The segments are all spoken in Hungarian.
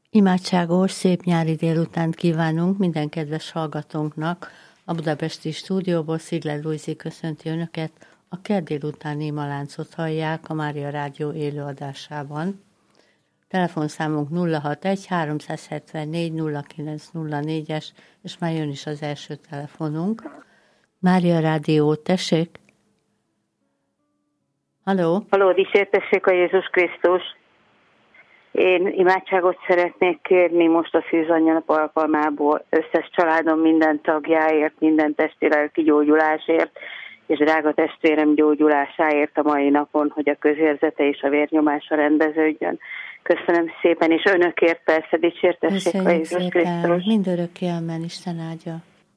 Imádságos, szép nyári délutánt kívánunk minden kedves hallgatónknak. A budapesti stúdióból Szigler Lujzi köszönti Önöket. A kedd délutáni imaláncot hallják a Mária Rádió élőadásában. Telefonszámunk 061-374-0904-es, és már jön is az első telefonunk. Mária Rádió, tessék! Halló! Halló, dicsértessék a Jézus Krisztus! Én imádságot szeretnék kérni most a Szűzannyanap alkalmából összes családom minden tagjáért, minden testi-lelki gyógyulásért, és drága testvérem gyógyulásáért a mai napon, hogy a közérzete és a vérnyomása rendeződjön. Köszönöm szépen, és önökért persze dicsértessék a Jézus Krisztus. Mindörökké amen, Isten áldja.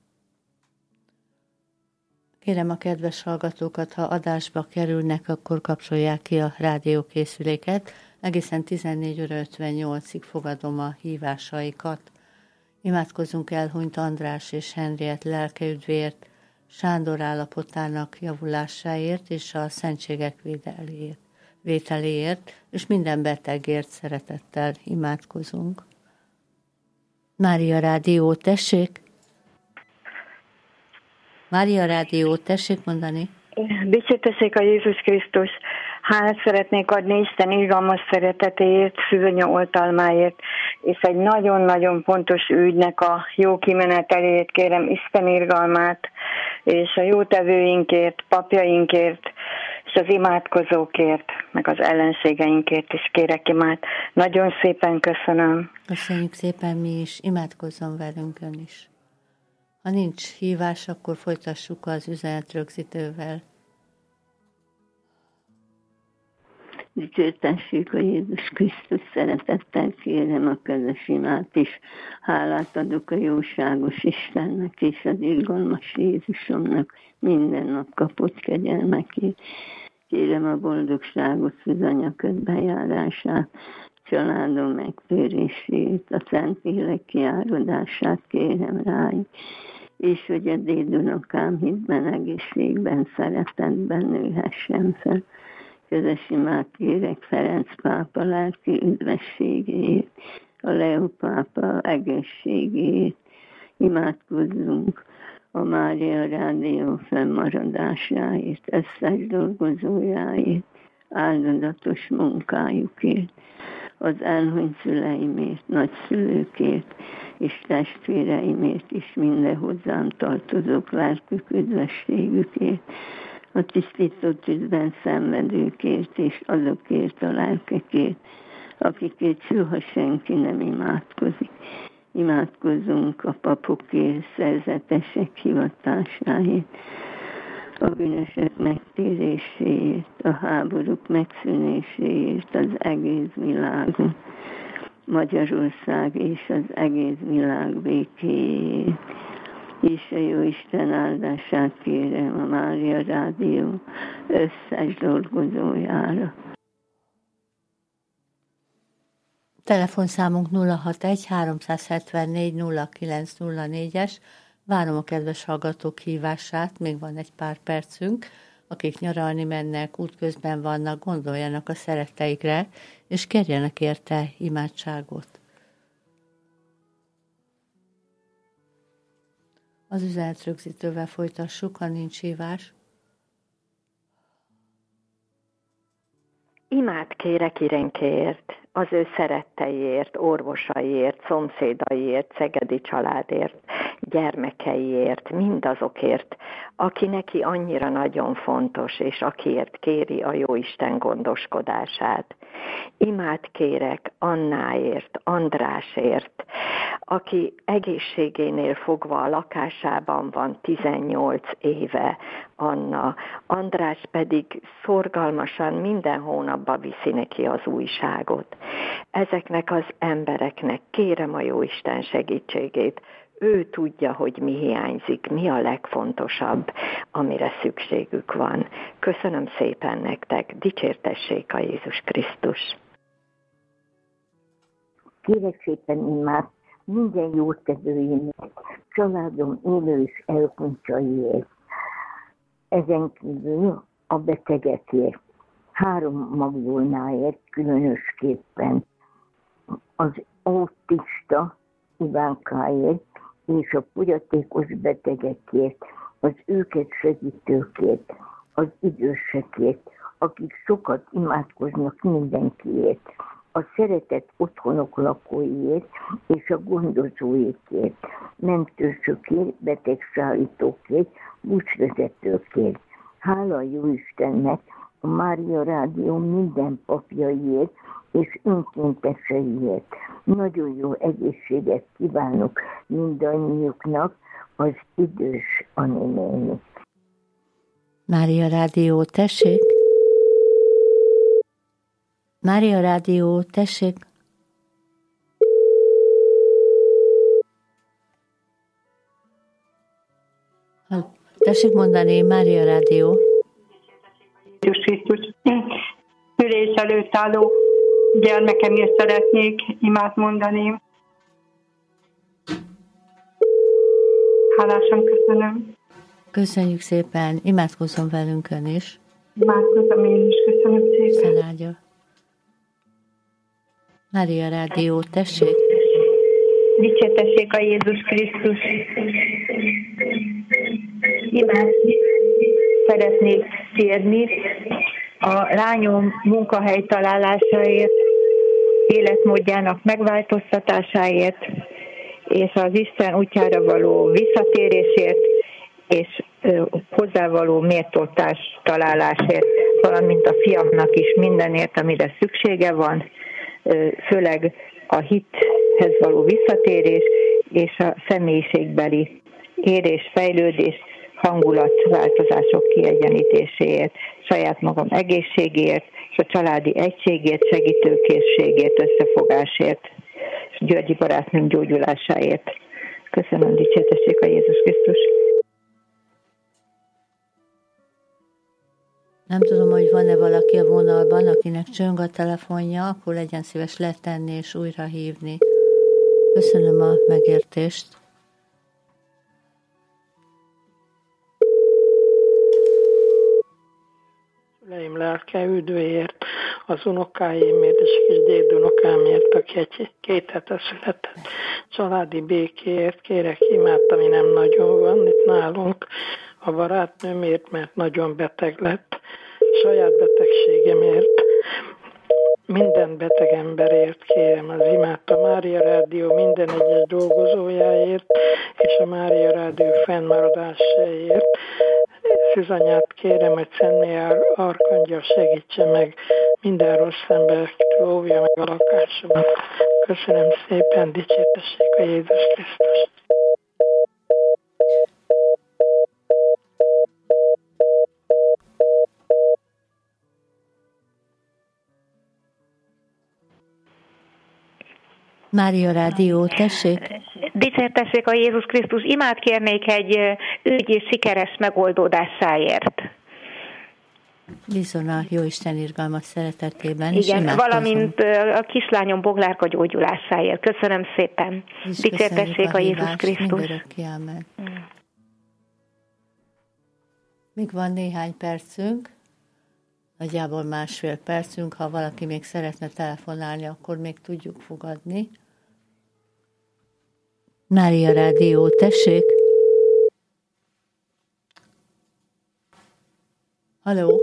Kérem a kedves hallgatókat, ha adásba kerülnek, akkor kapcsolják ki a rádiókészüléket. Egészen 14 óra 58-ig fogadom a hívásaikat. Imádkozzunk elhunyt András és Henriett lelkeüdvért, Sándor állapotának javulásáért és a szentségek vételéért, és minden betegért szeretettel imádkozunk. Mária Rádió, tessék! Mária Rádió, tessék mondani! Dicsértessék a Jézus Krisztus! Hálát szeretnék adni Isten irgalmas szeretetéért, szűzanya oltalmáért, és egy nagyon-nagyon fontos ügynek a jó kimeneteléért kérem Isten irgalmát, és a jótevőinkért, papjainkért, és az imádkozókért, meg az ellenségeinkért is kérek imát. Nagyon szépen köszönöm. Köszönjük szépen mi is, imádkozzon velünk ön is. Ha nincs hívás, akkor folytassuk az üzenetrögzítővel. Dicsértessék a Jézus Krisztus, szeretettel kérem a közös imát is. Hálát adok a jóságos Istennek és az irgalmas Jézusomnak minden nap kapott kegyelmekért. Kérem a boldogságos Szűzanya közbejárását, családom megtérését, a Szentlélek kiáradását kérem rájuk, és hogy a dédunokám hitben, egészségben, szeretetben nőhessen fel. Közös imát kérek Ferenc pápa lelki üdvességéért, a Leó pápa egészségéért. Imádkozzunk a Mária Rádió fennmaradásáért, összes dolgozójáért, áldozatos munkájukért, az elhunyt szüleimért, nagyszülőkért és testvéreimért is, minden hozzám tartozók lelkük üdvességükért, a tisztító tűzben szenvedőkért és azokért a lelkekért, akikért soha senki nem imádkozik. Imádkozzunk a papokért, szerzetesek hivatásáért, a bűnösök megtéréséért, a háborúk megszűnéséért az egész világon, Magyarország és az egész világ békéért. És a Jóisten áldását kérem a Mária Rádió összes dolgozójára. Telefonszámunk 061-374-0904-es. Várom a kedves hallgatók hívását, még van egy pár percünk. Akik nyaralni mennek, útközben vannak, gondoljanak a szeretteikre, és kérjenek érte imádságot. Az üzenetrögzítővel folytassuk, ha nincs hívás. Imát kérek Irenkért, az ő szeretteiért, orvosaiért, szomszédaiért, szegedi családért, gyermekeiért, mindazokért, aki neki annyira nagyon fontos, és akiért kéri a Jóisten gondoskodását. Imát kérek Annáért, Andrásért, aki egészségénél fogva a lakásában van 18 éve, Anna. András pedig szorgalmasan minden hónapban viszi neki az újságot. Ezeknek az embereknek kérem a Jóisten segítségét. Ő tudja, hogy mi hiányzik, mi a legfontosabb, amire szükségük van. Köszönöm szépen nektek, dicsértessék a Jézus Krisztus. Kérek szépen imát minden jótevőjének, családom élő és elhunytjaiért. Ezen kívül a betegekért, 3 Magdolnáért különösképpen, az autista Ivánkáért, és a fogyatékos betegekért, az őket segítőkért, az idősekért, akik sokat imádkoznak mindenkiért, a szeretett otthonok lakóiért és a gondozóikért, mentősökért, betegszállítókért, buszvezetőkért. Hála jó Istennek a Mária Rádió minden papjaiért és önkénteseiért. Nagyon jó egészséget kívánok mindannyiuknak, az idős Aninéni. Mária Rádió, tessék! Mária Rádió, tessék! Tessék mondani, Mária Rádió. Jézus Krisztus, ülés előtt álló gyermekemért szeretnék imát mondani. Hálásan köszönöm. Köszönjük szépen, imádkozzon velünk ön is. Imádkozom én is, köszönöm szépen. Isten áldja. Mária Rádió, tessék! Dicsértessék a Jézus Krisztus! Imát szeretnék kérni a lányom munkahely találásáért, életmódjának megváltoztatásáért, és az Isten útjára való visszatérésért, és hozzávaló méltótás találásért, valamint a fiamnak is mindenért, amire szüksége van, főleg a hithez való visszatérés és a személyiségbeli érés, fejlődés, hangulatváltozások kiegyenítéséért, saját magam egészségért, és a családi egységért, segítőkészségért, összefogásért, és Györgyi barátnőm gyógyulásáért. Köszönöm, dicsértessék a Jézus Krisztus! Nem tudom, hogy van-e valaki a vonalban, akinek csöng a telefonja, akkor legyen szíves letenni és újra hívni. Köszönöm a megértést. Szüleim lelke üdvéért, az unokáimért és kis dédunokámért, aki egy 2 hete született, családi békéért kérek imát, ami nem nagyon van itt nálunk, a barátnőmért, mert nagyon beteg lett, saját betegségemért, minden beteg emberért kérem az imát, a Mária Rádió minden egyes dolgozójáért, és a Mária Rádió fennmaradásáért. Szűzanyát kérem, hogy Szentné Arkangyal segítse meg minden rossz embertől, óvja meg a lakásomat. Köszönöm szépen, dicsértessék a Jézus Krisztus. Mária Rádió, tessék! Dicsértessék a Jézus Krisztus! Imát kérnék egy ügy és sikeres megoldódásáért. Bízom a Jóisten irgalmas szeretetében. Igen, valamint a kislányom Boglárka gyógyulásáért. Köszönöm szépen. Dicsértessék a Jézus Krisztus! Még van néhány percünk, nagyjából 1,5 percünk. Ha valaki még szeretne telefonálni, akkor még tudjuk fogadni. Mária Rádió, tessék! Halló!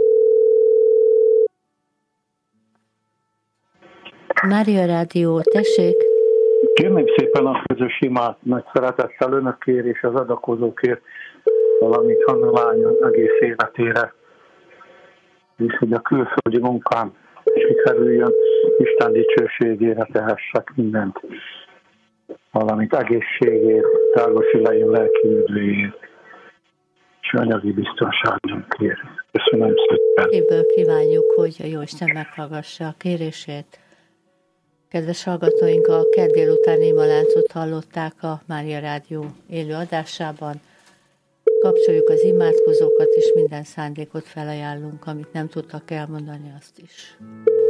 Mária Rádió, tessék! Kérném szépen a közös imát, nagy szeretettel önökért és az adakozókért, valamint Hanna lányon egész életére, és hogy a külföldi munkám sikerüljön, Isten dicsőségére tehessek mindent, valamint egészségért, drága szüleim lelki üdvéért, és anyagi biztonságunkért. Köszönöm szépen. Ebből kívánjuk, hogy a Jóisten meghallgassa a kérését. Kedves hallgatóink, a kedd délutáni imaláncot hallották a Mária Rádió élő adásában. Kapcsoljuk az imádkozókat, és minden szándékot felajánlunk, amit nem tudtak elmondani, azt is.